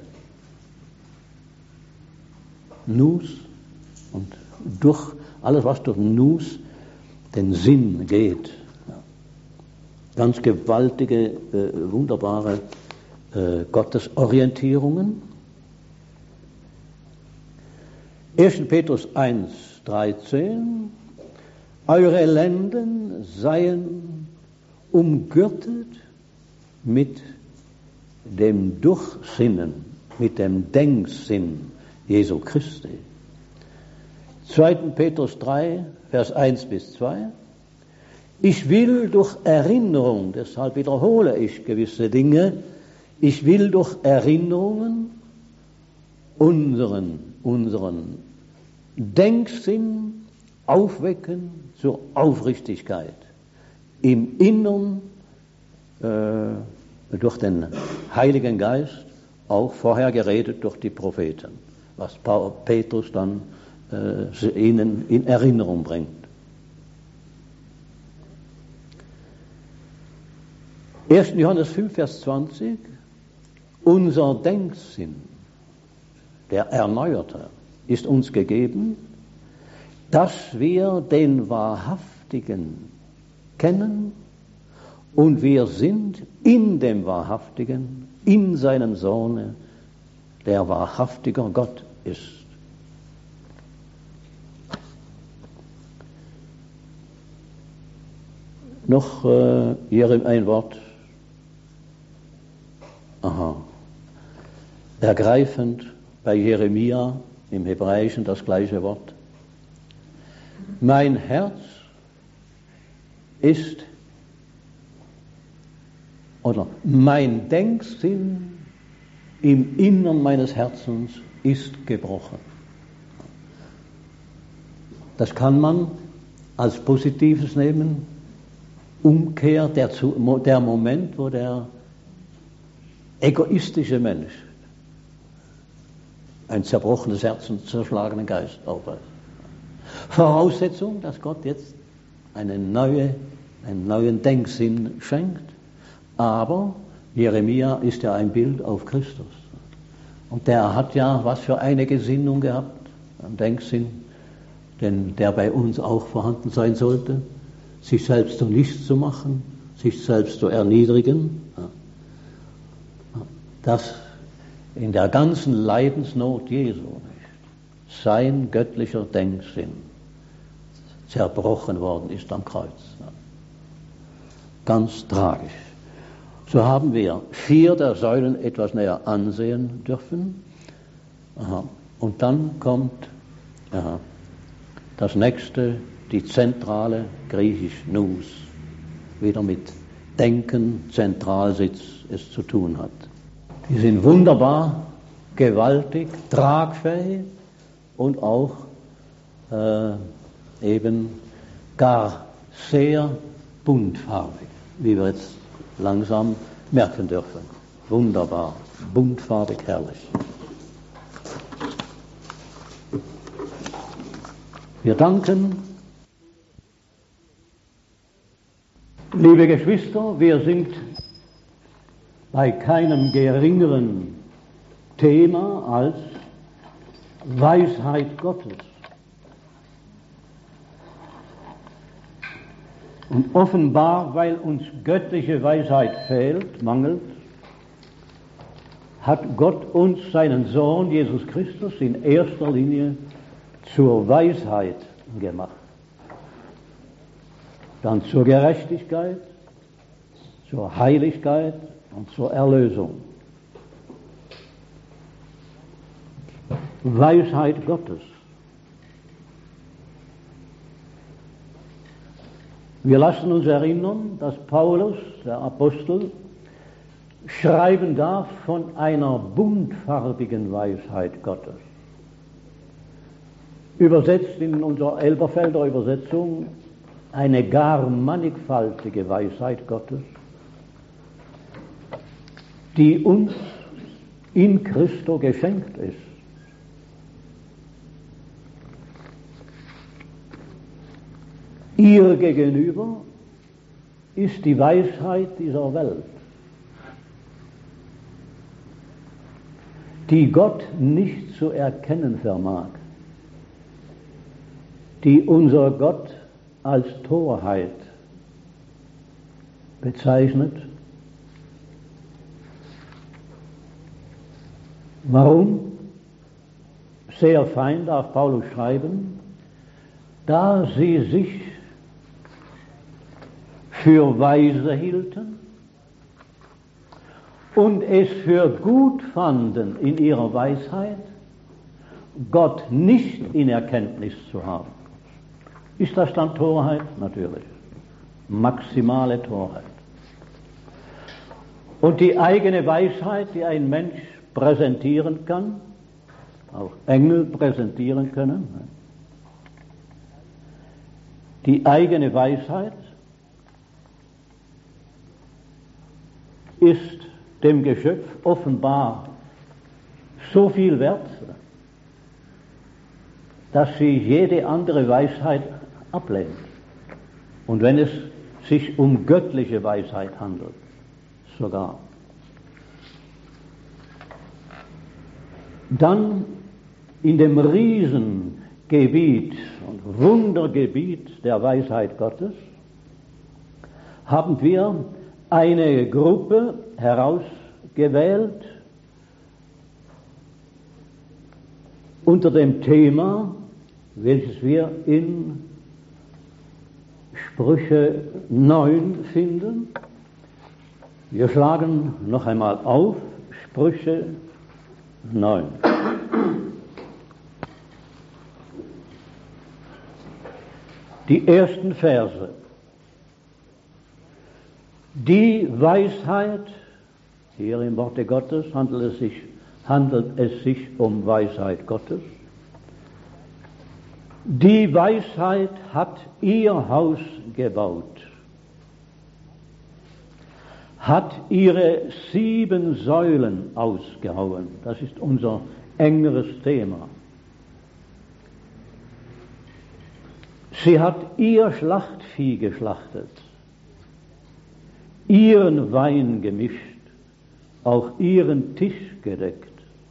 Nous und durch alles, was durch Nous den Sinn geht. Ja. Ganz gewaltige, äh, wunderbare äh, Gottesorientierungen. erster Petrus eins, dreizehn. Eure Lenden seien umgürtet mit dem Durchsinnen, mit dem Denksinn Jesu Christi. zweiter Petrus drei, Vers eins bis zwei. Ich will durch Erinnerung, deshalb wiederhole ich gewisse Dinge, ich will durch Erinnerungen unseren, unseren Denksinn aufwecken zur Aufrichtigkeit. Im Innern äh, durch den Heiligen Geist, auch vorher geredet durch die Propheten, was Petrus dann äh, ihnen in Erinnerung bringt. erster Johannes fünf, Vers zwanzig. Unser Denksinn, der Erneuerte, ist uns gegeben, dass wir den Wahrhaftigen kennen und wir sind in dem Wahrhaftigen, in seinem Sohne, der wahrhaftiger Gott ist. Noch äh, hier ein Wort. Aha. Ergreifend bei Jeremia im Hebräischen das gleiche Wort. Mein Herz ist, oder mein Denksinn im Innern meines Herzens ist gebrochen. Das kann man als Positives nehmen. Umkehr, der, der Moment, wo der egoistische Mensch ein zerbrochenes Herz und zerschlagenen Geist aufweist. Voraussetzung, dass Gott jetzt eine neue, einen neuen Denksinn schenkt. Aber Jeremia ist ja ein Bild auf Christus. Und der hat ja was für eine Gesinnung gehabt, einen Denksinn, denn der bei uns auch vorhanden sein sollte, sich selbst zu nichts zu machen, sich selbst zu erniedrigen. Das in der ganzen Leidensnot Jesu nicht sein göttlicher Denksinn zerbrochen worden ist am Kreuz. Ganz tragisch. So haben wir vier der Säulen etwas näher ansehen dürfen. Aha. Und dann kommt aha, das nächste, die zentrale, griechisch Nous, wieder mit Denken, Zentralsitz es zu tun hat. Die sind wunderbar, gewaltig, tragfähig und auch äh, eben gar sehr buntfarbig, wie wir jetzt langsam merken dürfen. Wunderbar, buntfarbig, herrlich. Wir danken, liebe Geschwister, wir sind bei keinem geringeren Thema als Weisheit Gottes. Und offenbar, weil uns göttliche Weisheit fehlt, mangelt, hat Gott uns seinen Sohn Jesus Christus in erster Linie zur Weisheit gemacht. Dann zur Gerechtigkeit, zur Heiligkeit und zur Erlösung. Weisheit Gottes. Wir lassen uns erinnern, dass Paulus, der Apostel, schreiben darf von einer buntfarbigen Weisheit Gottes. Übersetzt in unserer Elberfelder Übersetzung eine gar mannigfaltige Weisheit Gottes, die uns in Christo geschenkt ist. Ihr gegenüber ist die Weisheit dieser Welt, die Gott nicht zu erkennen vermag, die unser Gott als Torheit bezeichnet. Warum? Sehr fein darf Paulus schreiben, da sie sich für weise hielten und es für gut fanden, in ihrer Weisheit Gott nicht in Erkenntnis zu haben. Ist das dann Torheit? Natürlich. Maximale Torheit. Und die eigene Weisheit, die ein Mensch präsentieren kann, auch Engel präsentieren können, die eigene Weisheit ist dem Geschöpf offenbar so viel wert, dass sie jede andere Weisheit ablehnt. Und wenn es sich um göttliche Weisheit handelt, sogar. Dann in dem Riesengebiet und Wundergebiet der Weisheit Gottes haben wir eine Gruppe herausgewählt unter dem Thema, welches wir in Sprüche neun finden. Wir schlagen noch einmal auf, Sprüche neun. Die ersten Verse. Die Weisheit, hier im Worte Gottes handelt es sich, handelt es sich um Weisheit Gottes. Die Weisheit hat ihr Haus gebaut, hat ihre sieben Säulen ausgehauen. Das ist unser engeres Thema. Sie hat ihr Schlachtvieh geschlachtet, ihren Wein gemischt, auch ihren Tisch gedeckt.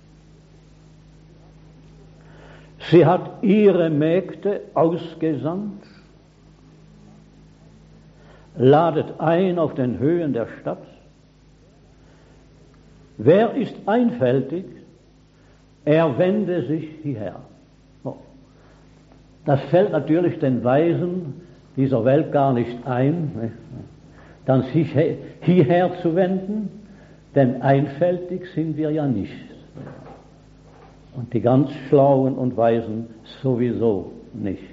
Sie hat ihre Mägde ausgesandt, ladet ein auf den Höhen der Stadt. Wer ist einfältig, er wende sich hierher. Das fällt natürlich den Weisen dieser Welt gar nicht ein, dann sich hierher zu wenden, denn einfältig sind wir ja nicht. Und die ganz Schlauen und Weisen sowieso nicht.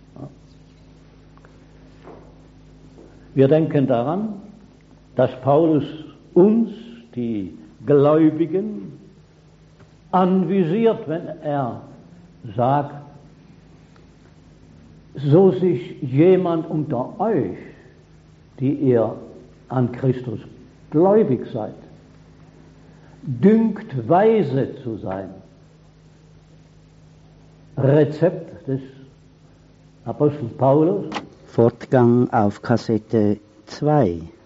Wir denken daran, dass Paulus uns, die Gläubigen, anvisiert, wenn er sagt, so sich jemand unter euch, die ihr an Christus gläubig seid, dünkt, weise zu sein. Rezept des Apostels Paulus. Fortgang auf Kassette zwei.